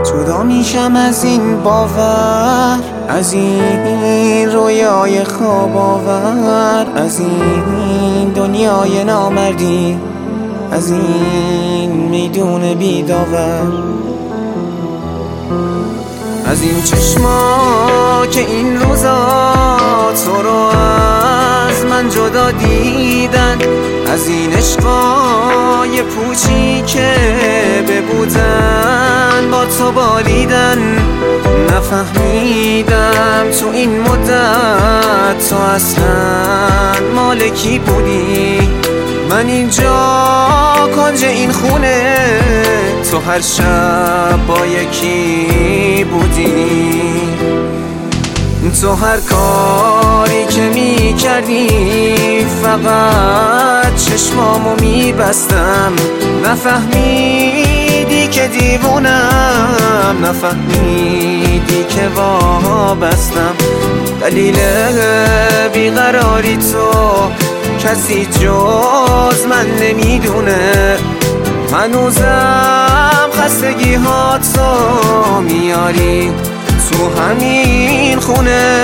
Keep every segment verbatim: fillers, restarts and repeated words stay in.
جدا میشم از این باور، از این رویای خواب آور، از این دنیای نامردی، از این میدون بیداور، از این چشما که این روزا تو رو از من جدا دیدن، از این عشقای پوچی که ببودن با تو بالیدن. نفهمیدم تو این مدت تو اصلا مال کی بودی. من اینجا کنج این خونه، تو هر شب با یکی بودی. تو هر کاری که می کردی فقط چشمامو می بستم. نفهمیدی که دیوونم، نفهمیدی که وابستم. دلیل بیقراری تو کسی جز من نمیدونه. هنوزم خستگی ها تو میاری تو همین خونه.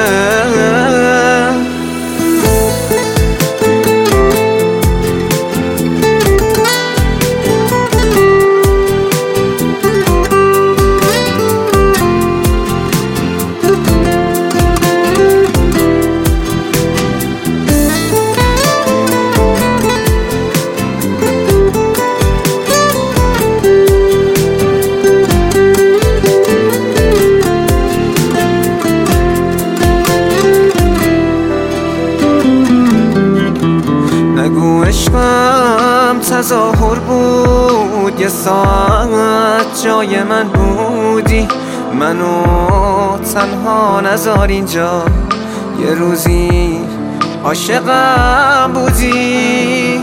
نگو عشقم تظاهر بود، یه ساعت جای من بودی. منو تنها نذار اینجا، یه روزی عاشقم بودی.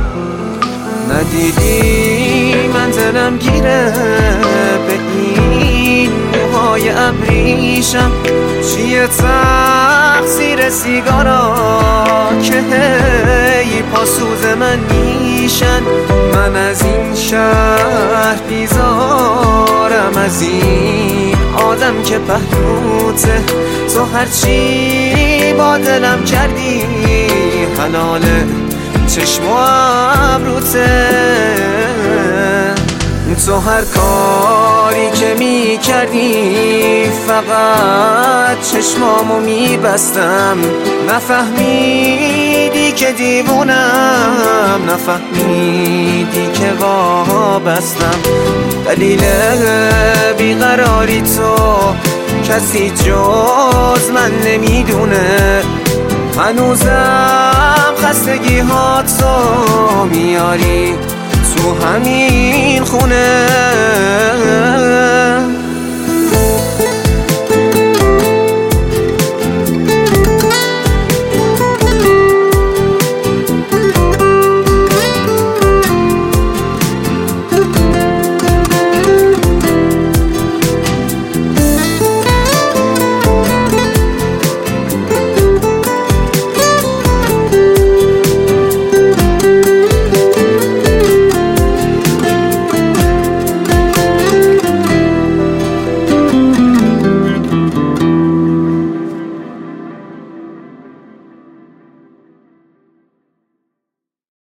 ندیدی من دلم گیره به این موهای ابریشم. چیه تقصیر سیگارا که هی پاسوز من میشن. من از این شهر بیزارم، از این آدم که پهلوته. تو هرچی با دلم کردی حلاله، چشم و ابروته. تو هر کاری که می کردی فقط چشمامو می بستم. نفهمیدی که دیوونم، نفهمیدی که وابستم. دلیل بیقراری تو کسی جز من نمیدونه. هنوزم خستگی ها تو میاری تو همین خونه.